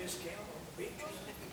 discount on the beaches.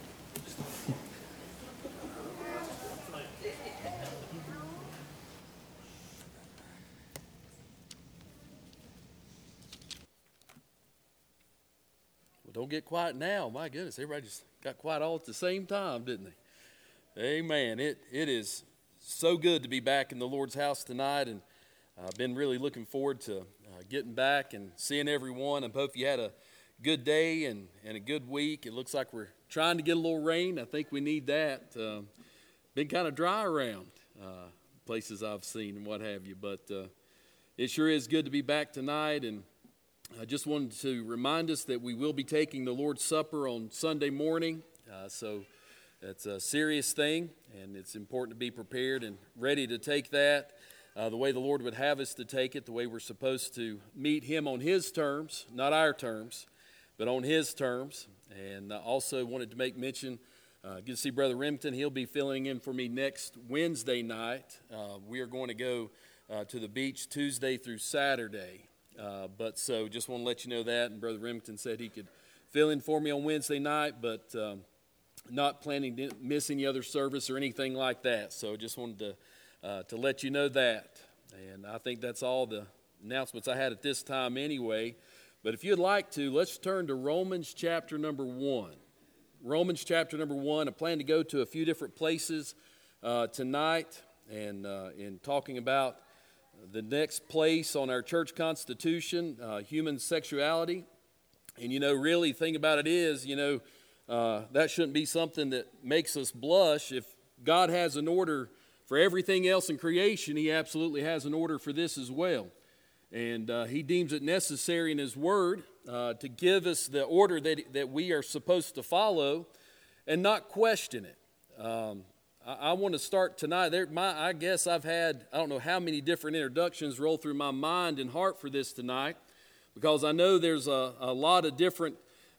Well, don't get quiet now. My goodness, everybody just got quiet all at the same time, didn't they? Amen. It is so good to be back in the Lord's house tonight, and I've been really looking forward to getting back and seeing everyone. I hope you had a good day and a good week. It looks like we're trying to get a little rain. I think we need that. Been kind of dry around places I've seen and what have you, but it sure is good to be back tonight. And I just wanted to remind us that we will be taking the Lord's Supper on Sunday morning. So it's a serious thing, and it's important to be prepared and ready to take that the way the Lord would have us to take it, the way we're supposed to meet Him on His terms, not our terms, but on His terms. And I also wanted to make mention, good to see Brother Remington. He'll be filling in for me next Wednesday night. We are going to go to the beach Tuesday through Saturday. But so just want to let you know that. And Brother Remington said he could fill in for me on Wednesday night, but not planning to miss any other service or anything like that. So just wanted to let you know that. And I think that's all the announcements I had at this time anyway. But if you'd like to, let's turn to Romans chapter number 1. Romans chapter number 1. I plan to go to a few different places tonight and in talking about the next place on our church constitution, human sexuality. And, really the thing about it is, that shouldn't be something that makes us blush. If God has an order for everything else in creation, He absolutely has an order for this as well. And He deems it necessary in His Word to give us the order that we are supposed to follow and not question it. I want to start tonight. I guess I've had, I don't know how many different introductions roll through my mind and heart for this tonight, because I know there's a lot of different,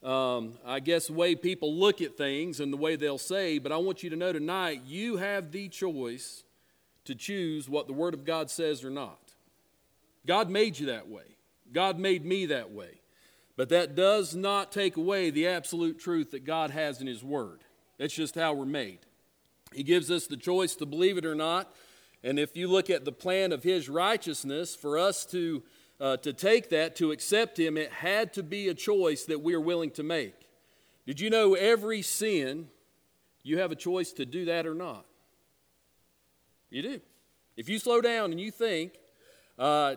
way people look at things and the way they'll say, but I want you to know tonight, you have the choice to choose what the Word of God says or not. God made you that way. God made me that way. But that does not take away the absolute truth that God has in His Word. That's just how we're made. He gives us the choice to believe it or not. And if you look at the plan of His righteousness, for us to take that, to accept Him, it had to be a choice that we are willing to make. Did you know every sin, you have a choice to do that or not? You do. If you slow down and you think, I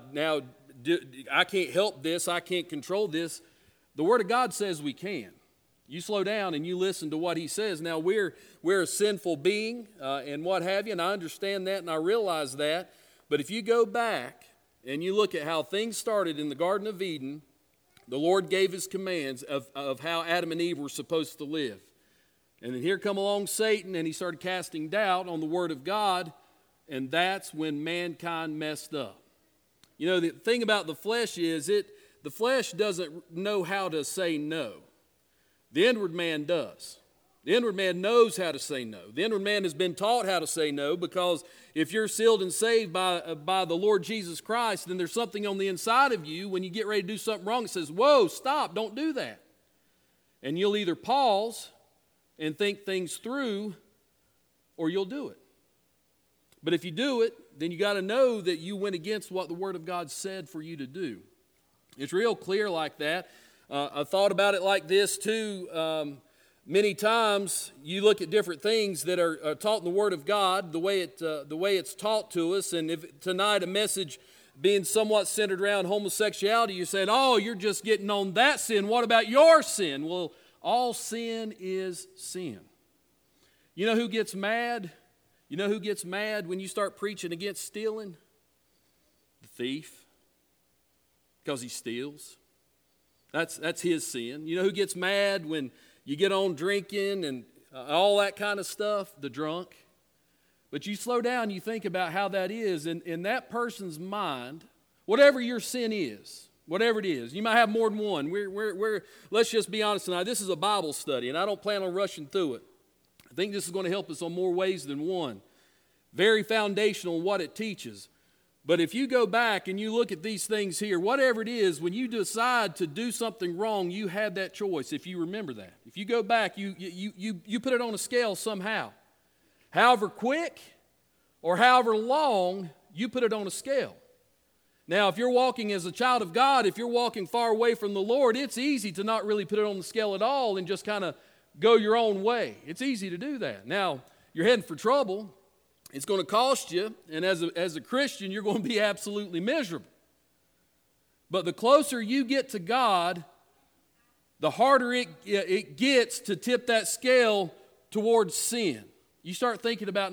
can't help this, I can't control this, the Word of God says we can. You slow down and you listen to what He says. Now, we're a sinful being and what have you, and I understand that and I realize that. But if you go back and you look at how things started in the Garden of Eden, the Lord gave His commands of how Adam and Eve were supposed to live. And then here come along Satan, and he started casting doubt on the Word of God, and that's when mankind messed up. The thing about the flesh is the flesh doesn't know how to say no. The inward man does. The inward man knows how to say no. The inward man has been taught how to say no, because if you're sealed and saved by the Lord Jesus Christ, then there's something on the inside of you when you get ready to do something wrong. It says, whoa, stop, don't do that. And you'll either pause and think things through, or you'll do it. But if you do it, then you got to know that you went against what the Word of God said for you to do. It's real clear like that. I thought about it like this too. Many times you look at different things that are taught in the Word of God, the way it's taught to us. And if tonight a message being somewhat centered around homosexuality, you said, "Oh, you're just getting on that sin. What about your sin?" Well, all sin is sin. You know who gets mad? You know who gets mad when you start preaching against stealing? The thief, because he steals. That's his sin. You know who gets mad when you get on drinking and all that kind of stuff? The drunk. But you slow down, you think about how that is. In that person's mind, whatever your sin is, whatever it is, you might have more than one. Let's just be honest tonight. This is a Bible study, and I don't plan on rushing through it. I think this is going to help us on more ways than one. Very foundational in what it teaches. But if you go back and you look at these things here, whatever it is, when you decide to do something wrong, you had that choice, if you remember that. If you go back, you put it on a scale somehow. However quick or however long, you put it on a scale. Now, if you're walking as a child of God, if you're walking far away from the Lord, it's easy to not really put it on the scale at all and just kind of go your own way. It's easy to do that. Now, you're heading for trouble. It's going to cost you, and as a Christian, you're going to be absolutely miserable. But the closer you get to God, the harder it gets to tip that scale towards sin. You start thinking about,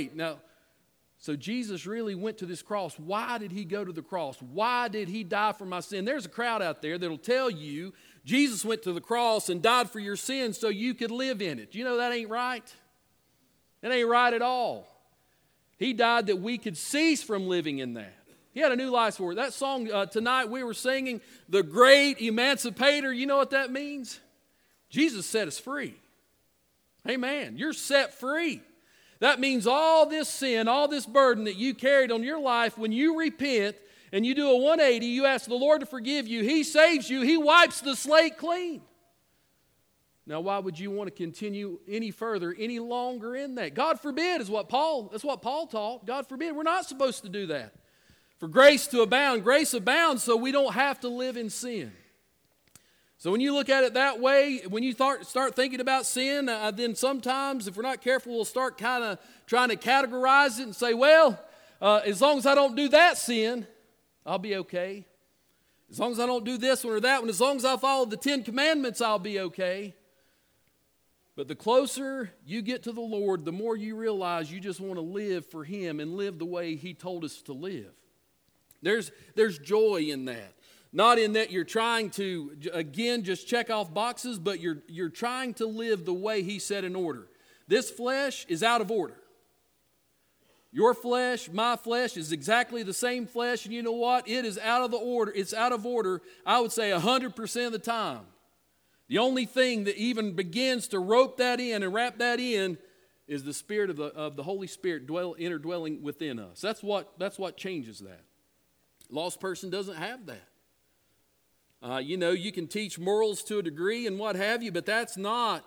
so Jesus really went to this cross. Why did he go to the cross? Why did he die for my sin? There's a crowd out there that'll tell you Jesus went to the cross and died for your sins so you could live in it. You know that ain't right. That ain't right at all. He died that we could cease from living in that. He had a new life for it. That song tonight we were singing, The Great Emancipator, you know what that means? Jesus set us free. Amen. You're set free. That means all this sin, all this burden that you carried on your life, when you repent and you do a 180, you ask the Lord to forgive you, He saves you, He wipes the slate clean. Now, why would you want to continue any further, any longer in that? God forbid that's what Paul taught. God forbid. We're not supposed to do that. For grace to abound, grace abounds so we don't have to live in sin. So when you look at it that way, when you start thinking about sin, then sometimes, if we're not careful, we'll start kind of trying to categorize it and say, as long as I don't do that sin, I'll be okay. As long as I don't do this one or that one, as long as I follow the 10 Commandments, I'll be okay. But the closer you get to the Lord, the more you realize you just want to live for Him and live the way He told us to live. There's joy in that. Not in that you're trying to, again, just check off boxes, but you're trying to live the way He set in order. This flesh is out of order. Your flesh, my flesh, is exactly the same flesh, and you know what? It is out of the order. It's out of order, I would say 100% of the time. The only thing that even begins to rope that in and wrap that in is the Spirit of the Holy Spirit interdwelling within us. That's what changes that. Lost person doesn't have that. You can teach morals to a degree and what have you, but that's not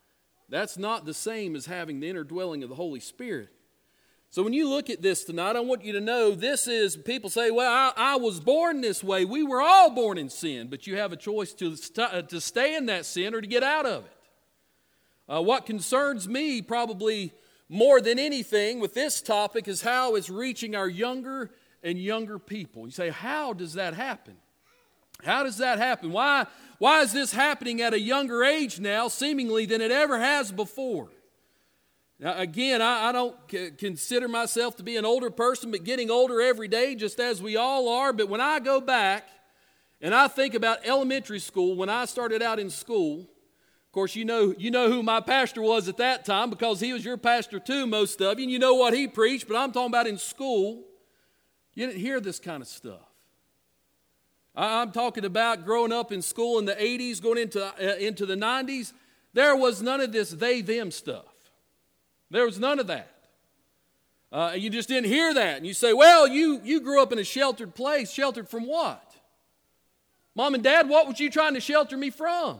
the same as having the indwelling of the Holy Spirit. So when you look at this tonight, I want you to know this is, people say, I was born this way. We were all born in sin, but you have a choice to stay in that sin or to get out of it. What concerns me probably more than anything with this topic is how it's reaching our younger and younger people. You say, how does that happen? How does that happen? Why is this happening at a younger age now, seemingly, than it ever has before? Now, again, I don't consider myself to be an older person, but getting older every day, just as we all are. But when I go back and I think about elementary school, when I started out in school, of course, you know who my pastor was at that time because he was your pastor too, most of you, and you know what he preached, but I'm talking about in school. You didn't hear this kind of stuff. I'm talking about growing up in school in the 80s, going into the 90s. There was none of this they-them stuff. There was none of that. You just didn't hear that. And you say, you grew up in a sheltered place. Sheltered from what? Mom and Dad, what was you trying to shelter me from?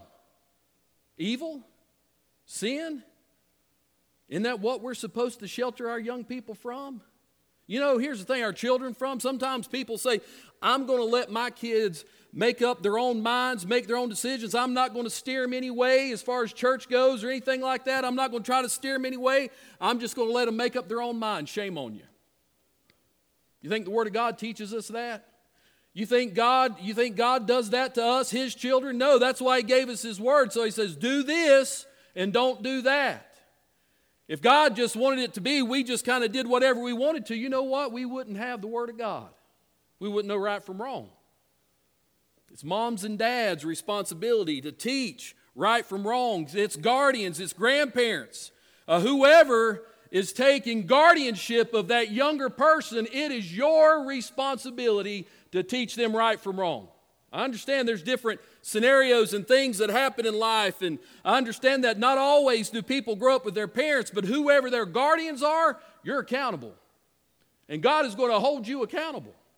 Evil? Sin? Isn't that what we're supposed to shelter our young people from? You know, here's the thing, our children from. Sometimes people say, I'm going to let my kids make up their own minds, make their own decisions. I'm not going to steer them any way as far as church goes or anything like that. I'm not going to try to steer them any way. I'm just going to let them make up their own mind. Shame on you. You think the Word of God teaches us that? You think God does that to us, His children? No, that's why He gave us His Word. So He says, do this and don't do that. If God just wanted it to be, we just kind of did whatever we wanted to, you know what? We wouldn't have the Word of God. We wouldn't know right from wrong. It's moms and dads' responsibility to teach right from wrong. It's guardians, it's grandparents. Whoever is taking guardianship of that younger person, it is your responsibility to teach them right from wrong. I understand there's different scenarios and things that happen in life, and I understand that not always do people grow up with their parents, but whoever their guardians are, you're accountable. And God is going to hold you accountable.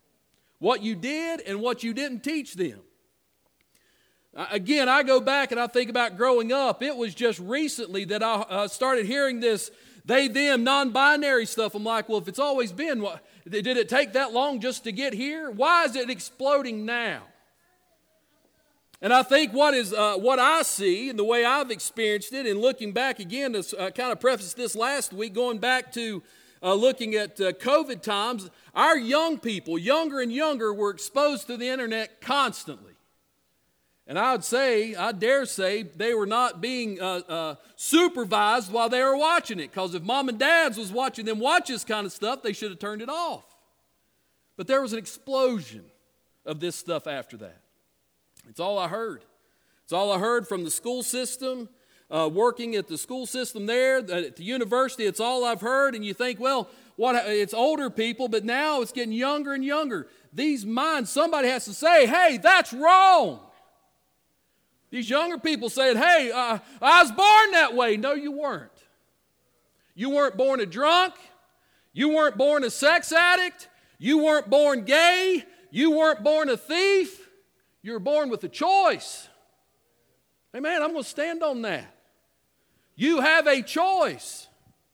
what you did and what you didn't teach them. Again, I go back and I think about growing up. It was just recently that I started hearing this they, them, non-binary stuff. I'm like, well, if it's always been, did it take that long just to get here? Why is it exploding now? And I think what I see and the way I've experienced it, and looking back again to kind of preface this last week, going back to looking at COVID times, our young people, younger and younger, were exposed to the internet constantly. And I dare say, they were not being supervised while they were watching it. Because if mom and dads was watching them watch this kind of stuff, they should have turned it off. But there was an explosion of this stuff after that. It's all I heard. It's all I heard from the school system, working at the school system there, at the university. It's all I've heard. And you think, well, it's older people, but now it's getting younger and younger. These minds, somebody has to say, hey, that's wrong. These younger people saying, hey, I was born that way. No, you weren't. You weren't born a drunk. You weren't born a sex addict. You weren't born gay. You weren't born a thief. You were born with a choice. Amen. I'm going to stand on that. You have a choice.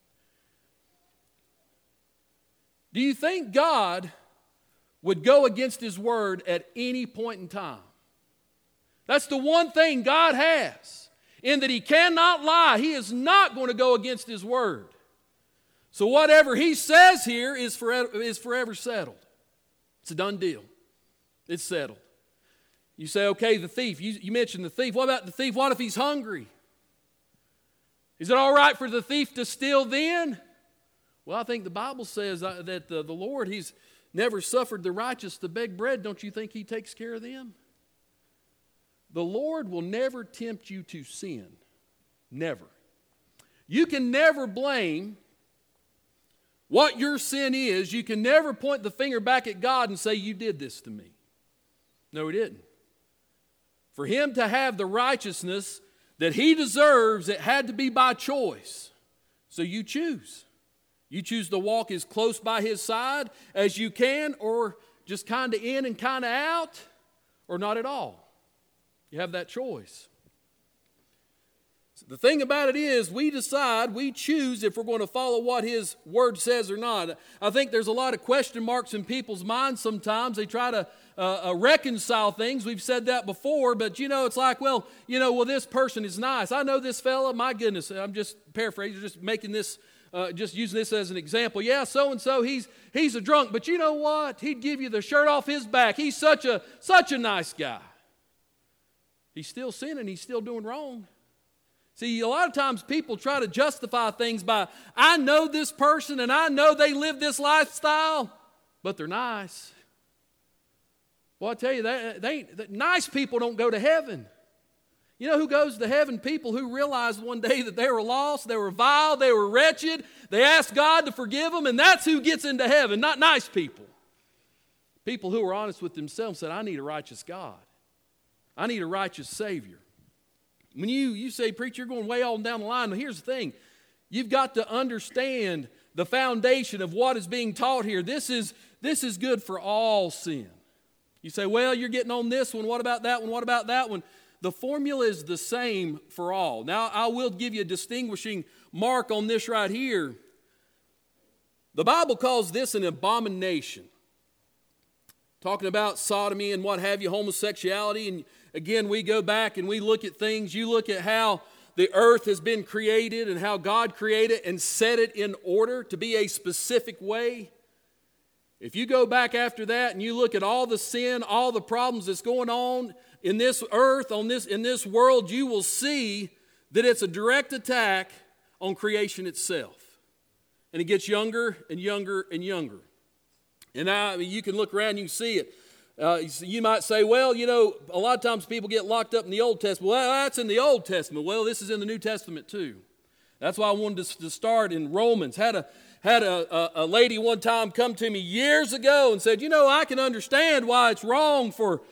Do you think God would go against His word at any point in time? That's the one thing God has, in that He cannot lie. He is not going to go against His word. So whatever He says here is forever settled. It's a done deal. It's settled. You say, okay, the thief. You mentioned the thief. What about the thief? What if he's hungry? Is it all right for the thief to steal then? Well, I think the Bible says that the Lord, He's never suffered the righteous to beg bread. Don't you think He takes care of them? The Lord will never tempt you to sin. Never. You can never blame what your sin is. You can never point the finger back at God and say, you did this to me. No, He didn't. For Him to have the righteousness that He deserves, it had to be by choice. So you choose. You choose to walk as close by His side as you can, or just kind of in and kind of out, or not at all. You have that choice. So the thing about it is, we decide, we choose if we're going to follow what His word says or not. I think there's a lot of question marks in people's minds sometimes. They try to reconcile things. We've said that before, but it's like, well, this person is nice. I know this fella, my goodness, I'm just paraphrasing, just making this, just using this as an example. Yeah, so-and-so, he's a drunk, but you know what? He'd give you the shirt off his back. He's such a nice guy. He's still sinning. He's still doing wrong. See, a lot of times people try to justify things by, I know this person and I know they live this lifestyle, but they're nice. Well, I tell you, nice people don't go to heaven. You know who goes to heaven? People who realized one day that they were lost, they were vile, they were wretched. They asked God to forgive them, and that's who gets into heaven, not nice people. People who are honest with themselves said, I need a righteous God. I need a righteous Savior. When you say, preacher, you're going way on down the line. Well, here's the thing. You've got to understand the foundation of what is being taught here. This is good for all sin. You say, well, you're getting on this one. What about that one? What about that one? The formula is the same for all. Now, I will give you a distinguishing mark on this right here. The Bible calls this an abomination. Talking about sodomy and what have you, homosexuality. And again, we go back and we look at things. You look at how the earth has been created and how God created and set it in order to be a specific way. If you go back after that and you look at all the sin, all the problems that's going on in this earth, in this world, you will see that it's a direct attack on creation itself. And it gets younger and younger and younger. And you can look around and you can see it. You might say, well, a lot of times people get locked up in the Old Testament. Well, that's in the Old Testament. Well, this is in the New Testament too. That's why I wanted to start in Romans. Had a lady one time come to me years ago and said, I can understand why it's wrong for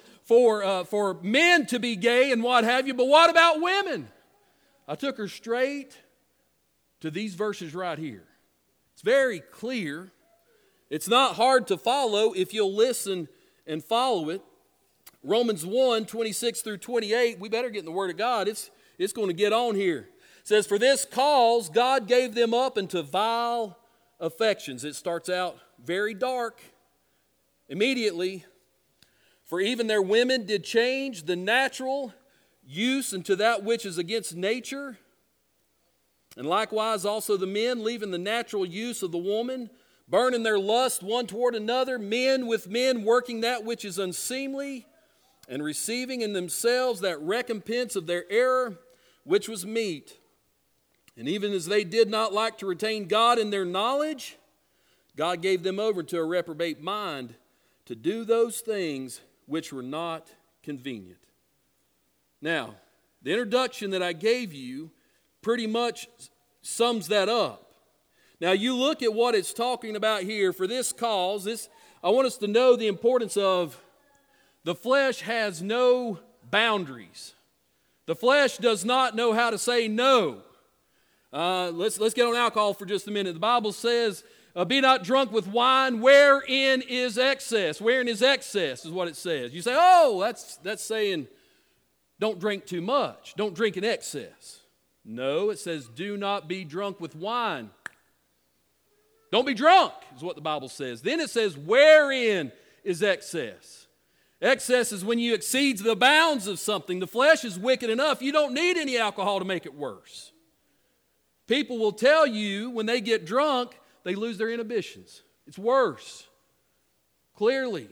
men to be gay and what have you, but what about women? I took her straight to these verses right here. It's very clear. It's not hard to follow if you'll listen and follow it. Romans 1, 26 through 28, we better get in the Word of God. It's going to get on here. It says, for this cause God gave them up into vile affections. It starts out very dark immediately. For even their women did change the natural use into that which is against nature. And likewise also the men, leaving the natural use of the woman, burning their lust one toward another, men with men working that which is unseemly, and receiving in themselves that recompense of their error, which was meet. And even as they did not like to retain God in their knowledge, God gave them over to a reprobate mind to do those things which were not convenient. Now, the introduction that I gave you pretty much sums that up. Now, you look at what it's talking about here. For this cause, I want us to know the importance of the flesh has no boundaries. The flesh does not know how to say no. Let's get on alcohol for just a minute. The Bible says, be not drunk with wine, wherein is excess. Wherein is excess is what it says. You say, oh, that's saying don't drink too much. Don't drink in excess. No, it says do not be drunk with wine. Don't be drunk is what the Bible says. Then it says wherein is excess. Excess is when you exceed the bounds of something. The flesh is wicked enough. You don't need any alcohol to make it worse. People will tell you when they get drunk, they lose their inhibitions. It's worse. Clearly.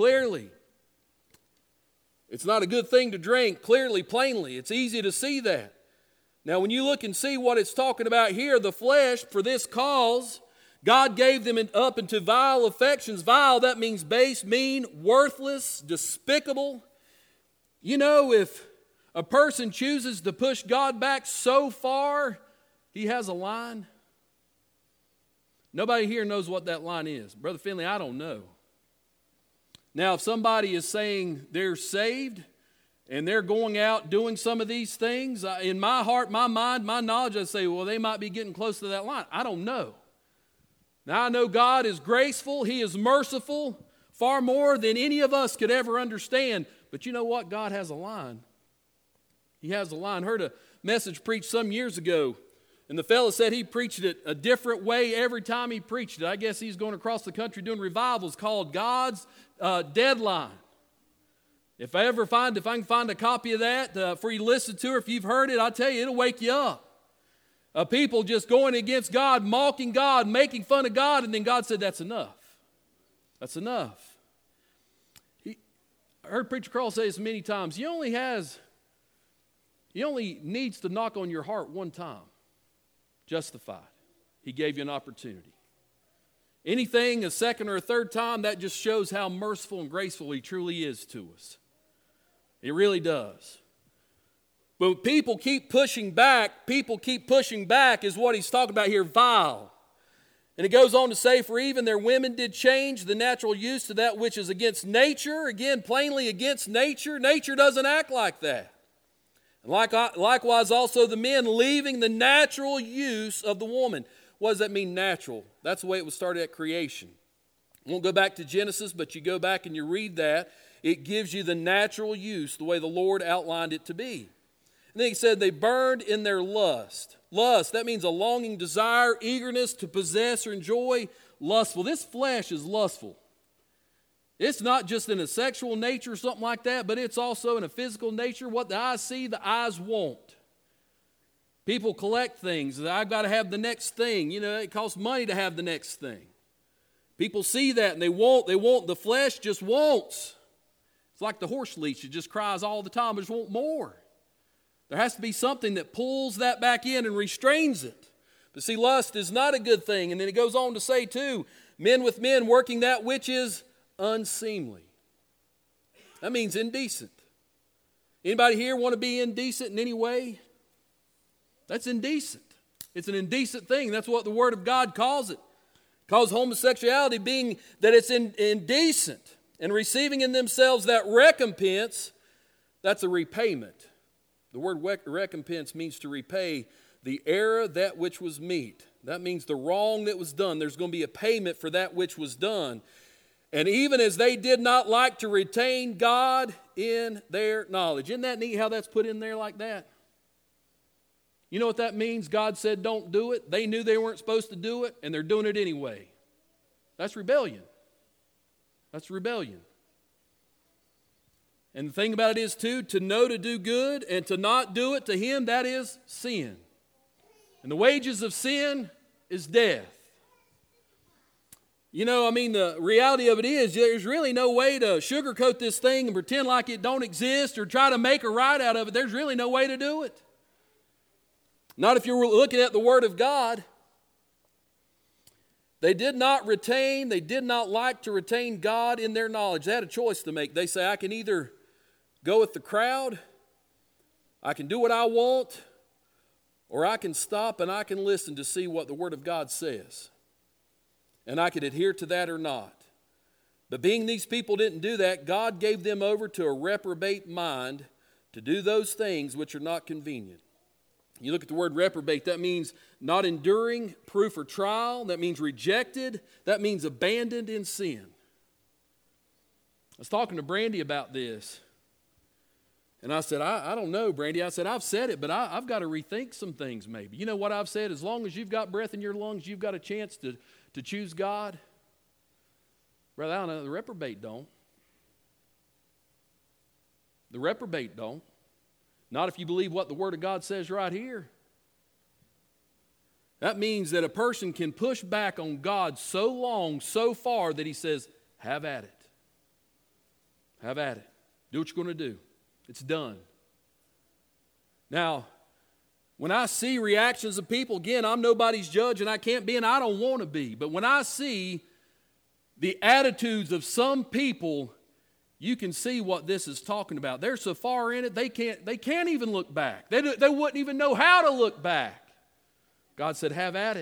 It's not a good thing to drink, clearly, plainly. It's easy to see that. Now, when you look and see what it's talking about here, the flesh, for this cause, God gave them up into vile affections. Vile, that means base, mean, worthless, despicable. You know, if a person chooses to push God back so far, he has a line. Nobody here knows what that line is. Brother Finley, I don't know. Now, if somebody is saying they're saved and they're going out doing some of these things, in my heart, my mind, my knowledge, I say, well, they might be getting close to that line. I don't know. Now, I know God is graceful. He is merciful, far more than any of us could ever understand. But you know what? God has a line. He has a line. I heard a message preached some years ago, and the fellow said he preached it a different way every time he preached it. I guess he's going across the country doing revivals called God's Deadline. If I can find a copy of that for you to listen to, or if you've heard it, I'll tell you, it'll wake you up. People just going against God, mocking God, making fun of God, and then God said, that's enough. That's enough. I heard Preacher Carl say this many times. He only needs to knock on your heart one time. Justified. He gave you an opportunity. Anything a second or a third time, that just shows how merciful and graceful He truly is to us. It really does. But people keep pushing back is what he's talking about here, vile. And it goes on to say, for even their women did change the natural use to that which is against nature. Again, plainly against nature. Nature doesn't act like that. And likewise also the men, leaving the natural use of the woman. What does that mean, natural? That's the way it was started at creation. I won't go back to Genesis, but you go back and you read that. It gives you the natural use, the way the Lord outlined it to be. And then he said they burned in their lust. Lust, that means a longing desire, eagerness to possess or enjoy. Lustful. This flesh is lustful. It's not just in a sexual nature or something like that, but it's also in a physical nature. What the eyes see, the eyes want. People collect things. I've got to have the next thing. You know, it costs money to have the next thing. People see that and they want. The flesh just wants. It's like the horse leash. It just cries all the time. It just wants more. There has to be something that pulls that back in and restrains it. But see, lust is not a good thing. And then it goes on to say, too, men with men working that which is unseemly. That means indecent. Anybody here want to be indecent in any way? That's indecent. It's an indecent thing. That's what the Word of God calls it. It calls homosexuality being that it's indecent and receiving in themselves that recompense. That's a repayment. The word recompense means to repay the error, that which was meet. That means the wrong that was done. There's going to be a payment for that which was done. And even as they did not like to retain God in their knowledge. Isn't that neat how that's put in there like that? You know what that means? God said don't do it. They knew they weren't supposed to do it, and they're doing it anyway. That's rebellion. That's rebellion. And the thing about it is, too, to know to do good and to not do it, to him, that is sin. And the wages of sin is death. You know, I mean, the reality of it is there's really no way to sugarcoat this thing and pretend like it don't exist or try to make a right out of it. There's really no way to do it. Not if you're looking at the Word of God. They did not like to retain God in their knowledge. They had a choice to make. They say, I can either go with the crowd, I can do what I want, or I can stop and I can listen to see what the Word of God says. And I could adhere to that or not. But being these people didn't do that, God gave them over to a reprobate mind to do those things which are not convenient. You look at the word reprobate, that means not enduring proof or trial. That means rejected. That means abandoned in sin. I was talking to Brandy about this. And I said, I don't know, Brandy. I said, I've said it, but I've got to rethink some things maybe. You know what I've said? As long as you've got breath in your lungs, you've got a chance to choose God. Brother, I don't know, the reprobate don't. The reprobate don't. Not if you believe what the Word of God says right here. That means that a person can push back on God so long, so far, that he says, have at it. Have at it. Do what you're going to do. It's done. Now, when I see reactions of people, again, I'm nobody's judge and I can't be and I don't want to be. But when I see the attitudes of some people, you can see what this is talking about. They're so far in it, they can't even look back. They wouldn't even know how to look back. God said, have at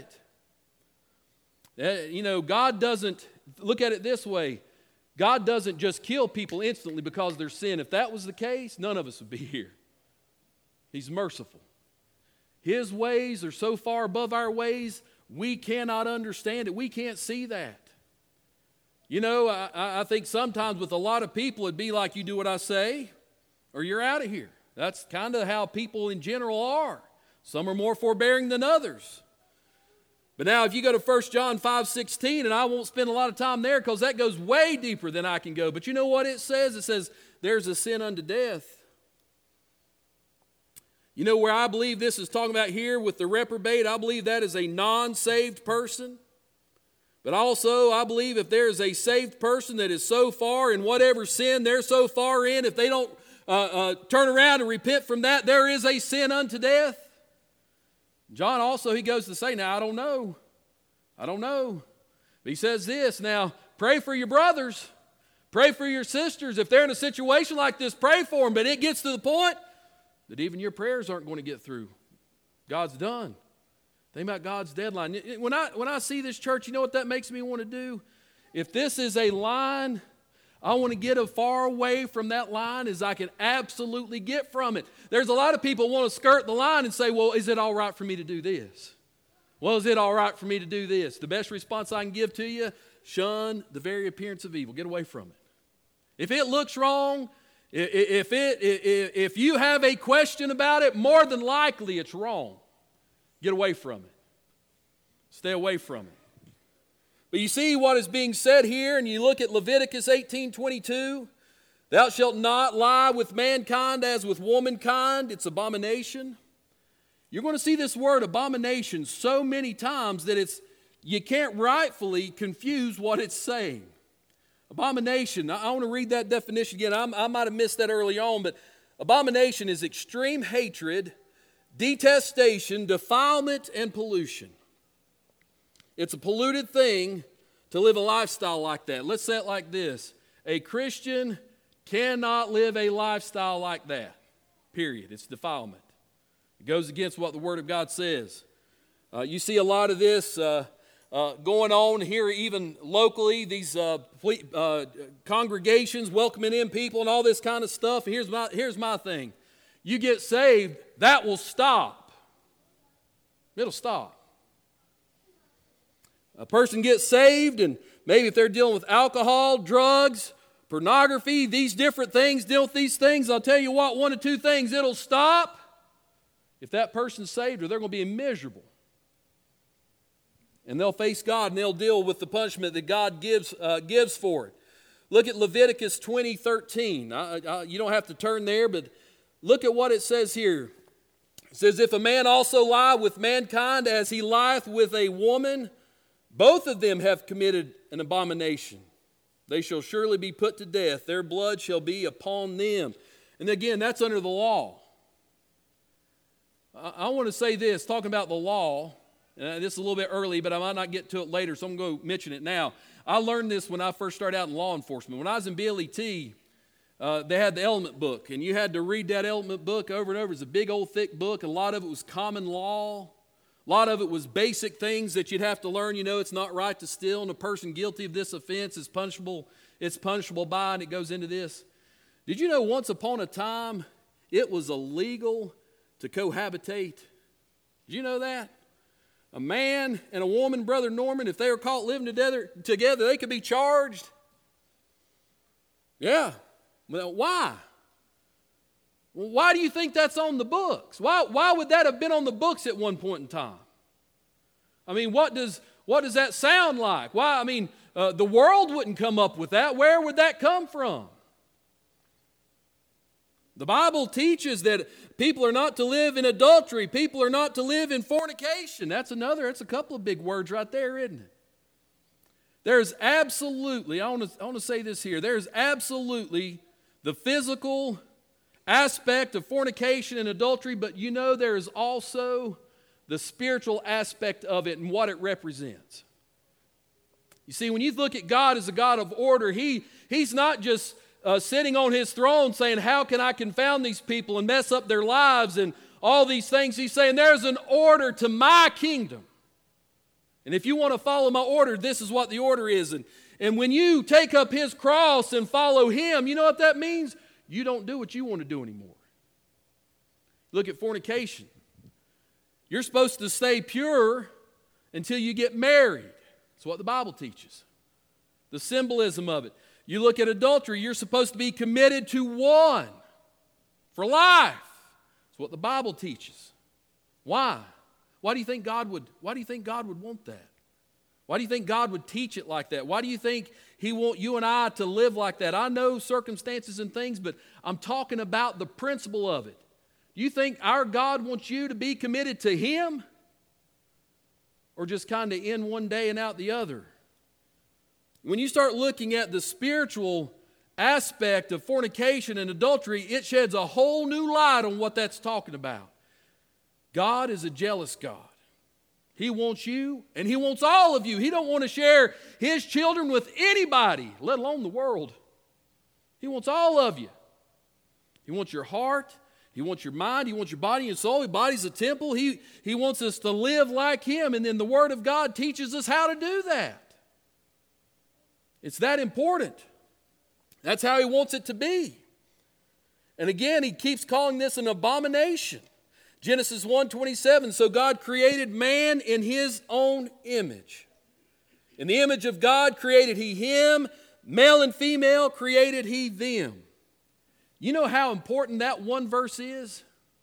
it. You know, God doesn't, look at it this way. God doesn't just kill people instantly because of their sin. If that was the case, none of us would be here. He's merciful. His ways are so far above our ways, we cannot understand it. We can't see that. You know, I think sometimes with a lot of people, it'd be like you do what I say or you're out of here. That's kind of how people in general are. Some are more forbearing than others. But now if you go to 1 John 5:16, and I won't spend a lot of time there because that goes way deeper than I can go. But you know what it says? It says, there's a sin unto death. You know where I believe this is talking about here with the reprobate? I believe that is a non-saved person. But also, I believe if there is a saved person that is so far in whatever sin they're so far in, if they don't turn around and repent from that, there is a sin unto death. John also, he goes to say, now, I don't know. But he says this, now, pray for your brothers. Pray for your sisters. If they're in a situation like this, pray for them. But it gets to the point that even your prayers aren't going to get through. God's done. Think about God's deadline. When I see this church, you know what that makes me want to do? If this is a line, I want to get as far away from that line as I can absolutely get from it. There's a lot of people who want to skirt the line and say, well, is it all right for me to do this? Well, is it all right for me to do this? The best response I can give to you, shun the very appearance of evil. Get away from it. If it looks wrong, if you have a question about it, more than likely it's wrong. Get away from it. Stay away from it. But you see what is being said here, and you look at Leviticus 18:22. Thou shalt not lie with mankind as with womankind. It's abomination. You're going to see this word abomination so many times that you can't rightfully confuse what it's saying. Abomination. I want to read that definition again. I might have missed that early on, but abomination is extreme hatred, detestation, defilement, and pollution. It's a polluted thing to live a lifestyle like that. Let's say it like this. A Christian cannot live a lifestyle like that. Period. It's defilement. It goes against what the Word of God says. You see a lot of this going on here even locally. These congregations welcoming in people and all this kind of stuff. And here's my thing. You get saved, that will stop. It'll stop. A person gets saved, and maybe if they're dealing with alcohol, drugs, pornography, these different things, deal with these things, I'll tell you what, one of two things, it'll stop if that person's saved, or they're going to be miserable. And they'll face God, and they'll deal with the punishment that God gives for it. Look at Leviticus 20:13. You don't have to turn there, but look at what it says here. It says, if a man also lie with mankind as he lieth with a woman, both of them have committed an abomination. They shall surely be put to death. Their blood shall be upon them. And again, that's under the law. I want to say this, talking about the law. This is a little bit early, but I might not get to it later, so I'm going to mention it now. I learned this when I first started out in law enforcement. When I was in BLET, they had the element book, and you had to read that element book over and over. It's a big old thick book. A lot of it was common law. A lot of it was basic things that you'd have to learn. You know, it's not right to steal, and a person guilty of this offense is punishable. It's punishable by, and it goes into this. Did you know once upon a time it was illegal to cohabitate? Did you know that? A man and a woman, Brother Norman, if they were caught living together, they could be charged. Yeah. Well, why? Well, why do you think that's on the books? Why would that have been on the books at one point in time? I mean, what does that sound like? Why? I mean, the world wouldn't come up with that. Where would that come from? The Bible teaches that people are not to live in adultery. People are not to live in fornication. That's a couple of big words right there, isn't it? There's absolutely, I want to say this here, there's absolutely the physical aspect of fornication and adultery, but you know there is also the spiritual aspect of it and what it represents. You see, when you look at God as a God of order, He's not just sitting on His throne saying, how can I confound these people and mess up their lives and all these things. He's saying there's an order to my kingdom. And if you want to follow my order, this is what the order is. And when you take up His cross and follow Him, you know what that means? You don't do what you want to do anymore. Look at fornication. You're supposed to stay pure until you get married. That's what the Bible teaches. The symbolism of it. You look at adultery, you're supposed to be committed to one for life. That's what the Bible teaches. Why? Why do you think God would want that? Why do you think God would teach it like that? Why do you think He wants you and I to live like that? I know circumstances and things, but I'm talking about the principle of it. Do you think our God wants you to be committed to Him? Or just kind of in one day and out the other? When you start looking at the spiritual aspect of fornication and adultery, it sheds a whole new light on what that's talking about. God is a jealous God. He wants you, and He wants all of you. He don't want to share His children with anybody, let alone the world. He wants all of you. He wants your heart. He wants your mind. He wants your body and soul. Your body's a temple. He wants us to live like Him, and then the Word of God teaches us how to do that. It's that important. That's how He wants it to be. And again, He keeps calling this an abomination. Genesis 1:27, so God created man in His own image. In the image of God created He him, male and female created He them. You know how important that one verse is?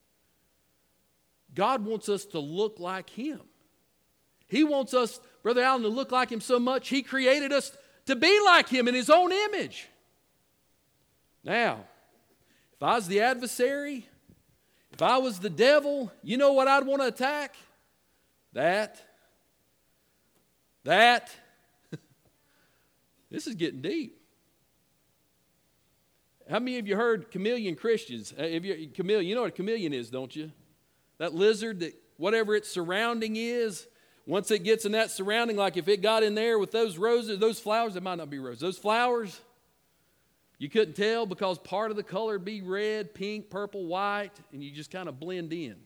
God wants us to look like Him. He wants us, Brother Allen, to look like Him so much, He created us to be like Him in His own image. Now, if I was the adversary, if I was the devil, you know what I'd want to attack? That. This is getting deep. How many of you heard chameleon Christians? Chameleon, you know what a chameleon is, don't you? That lizard, that whatever its surrounding is, once it gets in that surrounding, like if it got in there with those roses, those flowers, it might not be roses, those flowers, you couldn't tell because part of the color would be red, pink, purple, white, and you just kind of blend in.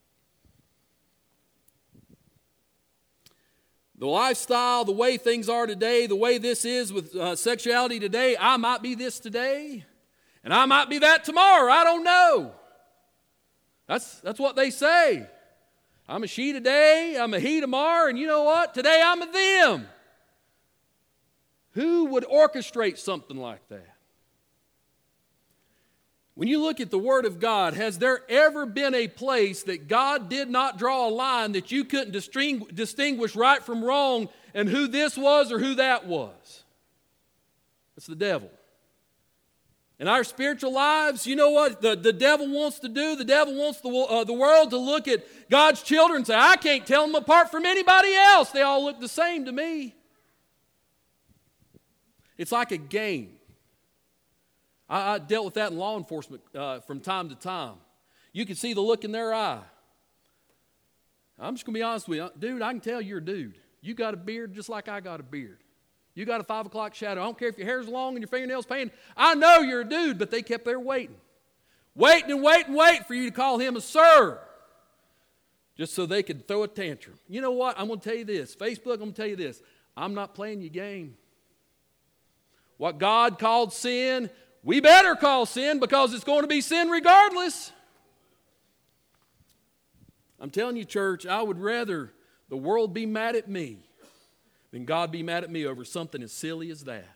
The lifestyle, the way things are today, the way this is with sexuality today, I might be this today, and I might be that tomorrow. I don't know. That's what they say. I'm a she today, I'm a he tomorrow, and you know what? Today I'm a them. Who would orchestrate something like that? When you look at the Word of God, has there ever been a place that God did not draw a line that you couldn't distinguish right from wrong and who this was or who that was? It's the devil. In our spiritual lives, you know what the devil wants to do? The devil wants the world to look at God's children and say, I can't tell them apart from anybody else. They all look the same to me. It's like a game. I dealt with that in law enforcement from time to time. You can see the look in their eye. I'm just going to be honest with you. Dude, I can tell you're a dude. You got a beard just like I got a beard. You got a 5 o'clock shadow. I don't care if your hair's long and your fingernails painted. I know you're a dude, but they kept there waiting. Waiting and waiting and waiting for you to call him a sir. Just so they could throw a tantrum. You know what? I'm going to tell you this. Facebook, I'm going to tell you this. I'm not playing your game. What God called sin, we better call sin because it's going to be sin regardless. I'm telling you, church, I would rather the world be mad at me than God be mad at me over something as silly as that.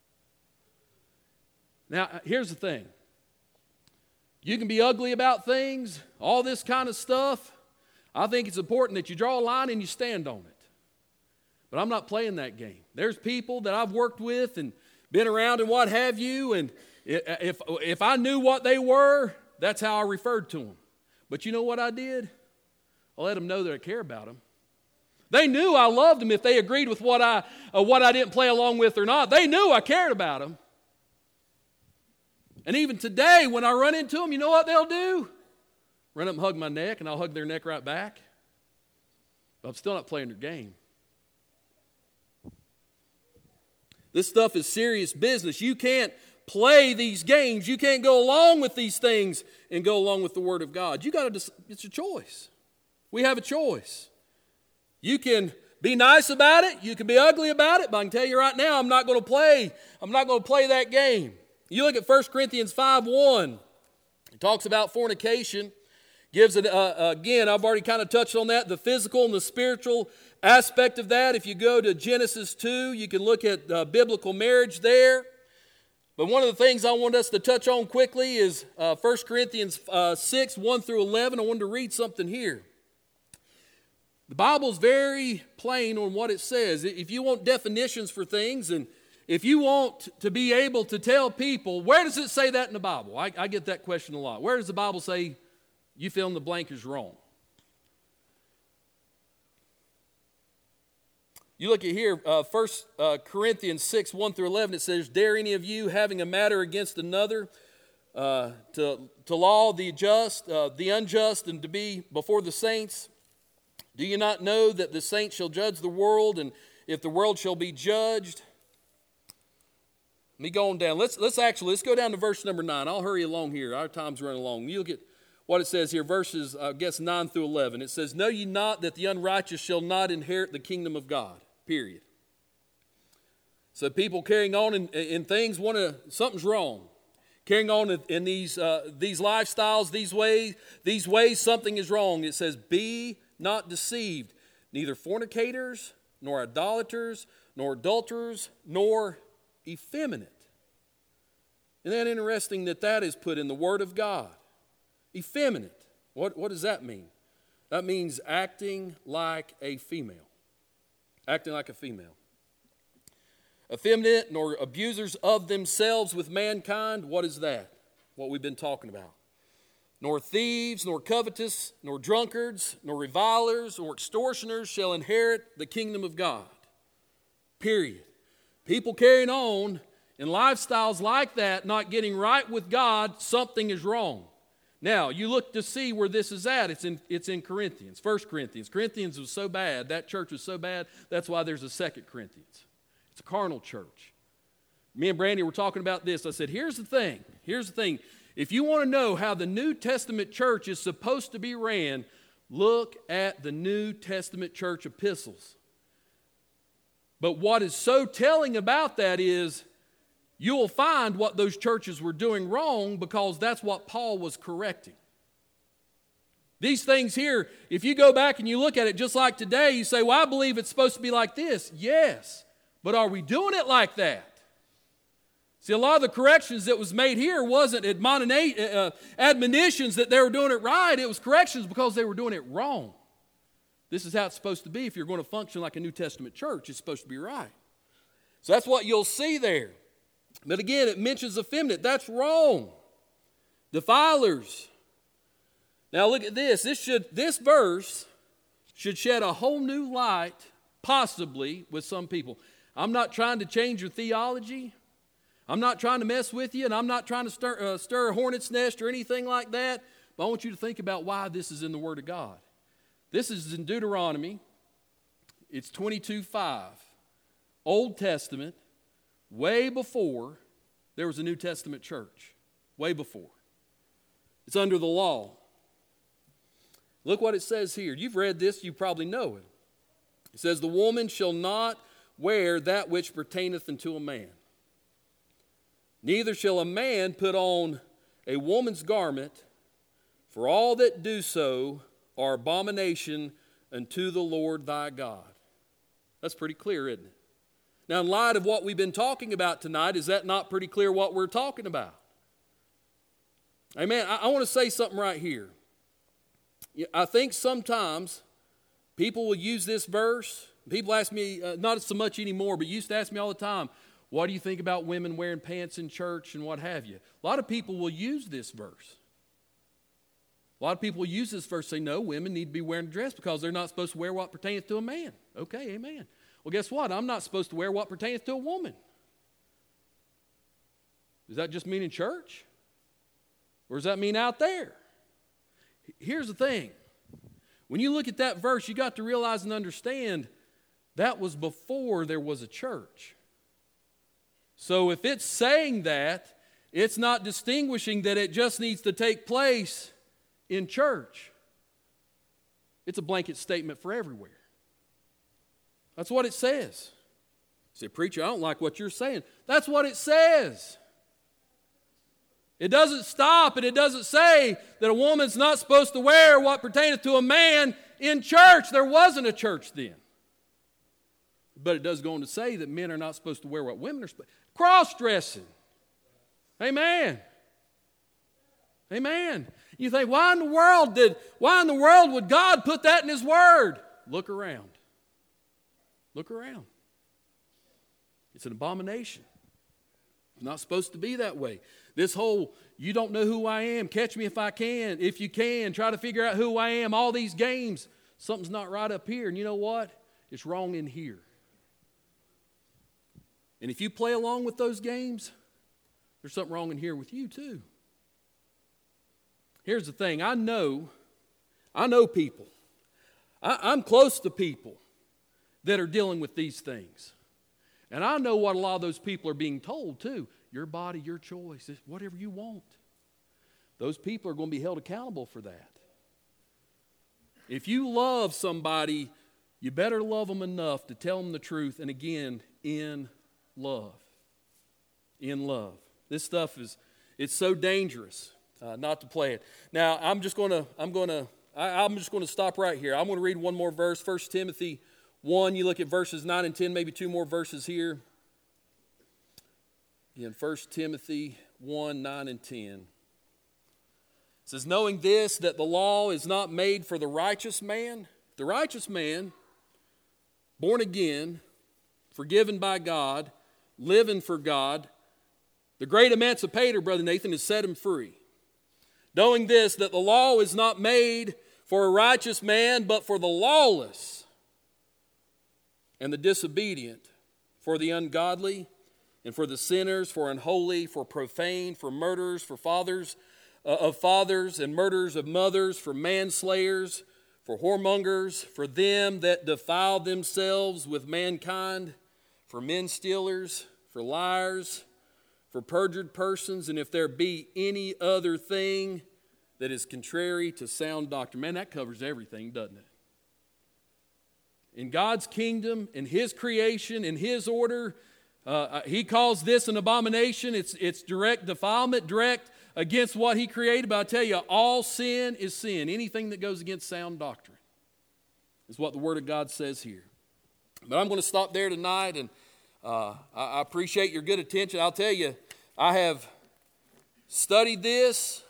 Now, here's the thing. You can be ugly about things, all this kind of stuff. I think it's important that you draw a line and you stand on it. But I'm not playing that game. There's people that I've worked with and been around and what have you, and if I knew what they were, that's how I referred to them. But you know what I did? I let them know that I care about them. They knew I loved them if they agreed with what I didn't play along with or not. They knew I cared about them. And even today, when I run into them, you know what they'll do? Run up and hug my neck, and I'll hug their neck right back. But I'm still not playing their game. This stuff is serious business. You can't play these games. You can't go along with these things and go along with the Word of God. It's a choice. We have a choice. You can be nice about it. You can be ugly about it. But I can tell you right now, I'm not going to play that game. You look at 1 Corinthians 5:1. It talks about fornication. Gives it, again, I've already kind of touched on that, the physical and the spiritual aspect of that. If you go to Genesis 2, you can look at biblical marriage there. But one of the things I want us to touch on quickly is 1 Corinthians 6, 1 through 11. I wanted to read something here. The Bible's very plain on what it says. If you want definitions for things, and if you want to be able to tell people, where does it say that in the Bible? I get that question a lot. Where does the Bible say you fill in the blank is wrong? You look at here, 1 Corinthians 6, 1 through 11, it says, dare any of you, having a matter against another, to law the unjust, and to be before the saints? Do you not know that the saints shall judge the world, and if the world shall be judged? Let me go on down. Let's go down to verse number 9. I'll hurry along here. Our time's running along. You look at what it says here, verses, 9 through 11. It says, know ye not that the unrighteous shall not inherit the kingdom of God, period. So people carrying on in things, something's wrong. Carrying on in these lifestyles, these ways, something is wrong. It says, be not deceived, neither fornicators, nor idolaters, nor adulterers, nor effeminate. Isn't that interesting that is put in the Word of God? Effeminate. What does that mean? That means acting like a female. Acting like a female. Effeminate, nor abusers of themselves with mankind. What is that? What we've been talking about. Nor thieves, nor covetous, nor drunkards, nor revilers, nor extortioners shall inherit the kingdom of God. Period. People carrying on in lifestyles like that, not getting right with God, something is wrong. Now, you look to see where this is at. It's in Corinthians, 1 Corinthians. Corinthians was so bad, that church was so bad, that's why there's a 2 Corinthians. It's a carnal church. Me and Brandy were talking about this. I said, here's the thing. If you want to know how the New Testament church is supposed to be ran, look at the New Testament church epistles. But what is so telling about that is you will find what those churches were doing wrong because that's what Paul was correcting. These things here, if you go back and you look at it just like today, you say, well, I believe it's supposed to be like this. Yes, but are we doing it like that? See, a lot of the corrections that was made here wasn't admonitions that they were doing it right. It was corrections because they were doing it wrong. This is how it's supposed to be. If you're going to function like a New Testament church, it's supposed to be right. So that's what you'll see there. But again, it mentions effeminate. That's wrong. Defilers. Now look at this. This verse should shed a whole new light, possibly, with some people. I'm not trying to change your theology. I'm not trying to mess with you, and I'm not trying to stir a hornet's nest or anything like that. But I want you to think about why this is in the Word of God. This is in Deuteronomy. It's 22:5. Old Testament, way before there was a New Testament church. Way before. It's under the law. Look what it says here. You've read this, you probably know it. It says, the woman shall not wear that which pertaineth unto a man. Neither shall a man put on a woman's garment, for all that do so are abomination unto the Lord thy God. That's pretty clear, isn't it? Now, in light of what we've been talking about tonight, is that not pretty clear what we're talking about? Amen. I want to say something right here. I think sometimes people will use this verse. People ask me, not so much anymore, but used to ask me all the time, what do you think about women wearing pants in church and what have you? A lot of people will use this verse. A lot of people will use this verse and say, no, women need to be wearing a dress because they're not supposed to wear what pertaineth to a man. Okay, amen. Well, guess what? I'm not supposed to wear what pertaineth to a woman. Does that just mean in church? Or does that mean out there? Here's the thing. When you look at that verse, you got to realize and understand that was before there was a church. So if it's saying that, it's not distinguishing that it just needs to take place in church. It's a blanket statement for everywhere. That's what it says. You say, preacher, I don't like what you're saying. That's what it says. It doesn't stop and it doesn't say that a woman's not supposed to wear what pertaineth to a man in church. There wasn't a church then. But it does go on to say that men are not supposed to wear what women are supposed to. Cross-dressing. Amen. Amen. You think, why in the world would God put that in His Word? Look around. Look around. It's an abomination. It's not supposed to be that way. This whole, you don't know who I am, catch me if I can, if you can, try to figure out who I am, all these games, something's not right up here. And you know what? It's wrong in here. And if you play along with those games, there's something wrong in here with you too. Here's the thing. I know people. I'm close to people that are dealing with these things. And I know what a lot of those people are being told too. Your body, your choice, whatever you want. Those people are going to be held accountable for that. If you love somebody, you better love them enough to tell them the truth, and again, in love. In love. This stuff it's so dangerous not to play it. Now, I'm just going to stop right here. I'm going to read one more verse, 1 Timothy 1. You look at verses 9 and 10, maybe two more verses here. In 1 Timothy 1, 9 and 10. It says, knowing this, that the law is not made for the righteous man. The righteous man, born again, forgiven by God, living for God, the great emancipator, Brother Nathan, has set him free. Knowing this, that the law is not made for a righteous man, but for the lawless and the disobedient, for the ungodly, and for the sinners, for unholy, for profane, for murderers, for fathers of fathers, and murderers of mothers, for manslayers, for whoremongers, for them that defile themselves with mankind, for men stealers, for liars, for perjured persons, and if there be any other thing that is contrary to sound doctrine. Man, that covers everything, doesn't it? In God's kingdom, in His creation, in His order, He calls this an abomination. It's direct defilement, direct against what he created, but I tell you, all sin is sin. Anything that goes against sound doctrine is what the Word of God says here. But I'm going to stop there tonight, and I appreciate your good attention. I'll tell you, I have studied this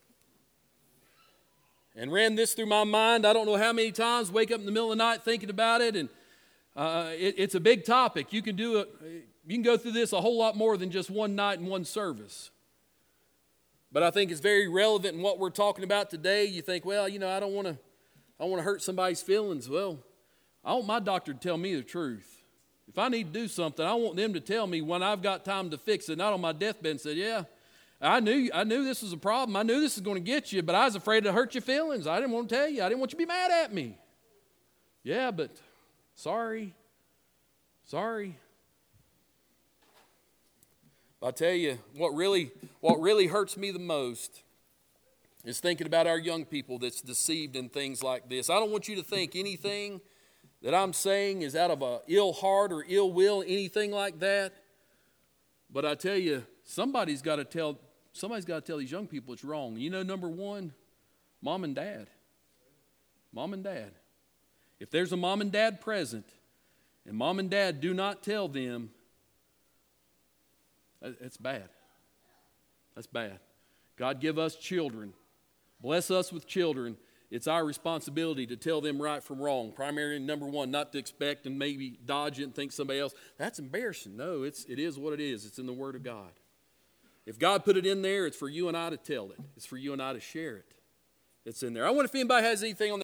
and ran this through my mind. I don't know how many times, wake up in the middle of the night thinking about it, and it's a big topic. You can do it. You can go through this a whole lot more than just one night and one service. But I think it's very relevant in what we're talking about today. You think, well, you know, I don't want to hurt somebody's feelings. Well, I want my doctor to tell me the truth. If I need to do something, I want them to tell me when I've got time to fix it, not on my deathbed and say, yeah, I knew this was a problem. I knew this was going to get you, but I was afraid to hurt your feelings. I didn't want to tell you. I didn't want you to be mad at me. Yeah, but sorry. I tell you, what really hurts me the most is thinking about our young people that's deceived in things like this. I don't want you to think anything that I'm saying is out of a ill heart or ill will, anything like that. But I tell you, somebody's got to tell these young people it's wrong. You know, number one, mom and dad. Mom and dad. If there's a mom and dad present, and mom and dad do not tell them, it's bad. That's bad. God give us children. Bless us with children. It's our responsibility to tell them right from wrong. Primarily, number one, not to expect and maybe dodge it and think somebody else. That's embarrassing. No, it is what it is. It's in the Word of God. If God put it in there, it's for you and I to tell it. It's for you and I to share it. It's in there. I wonder if anybody has anything on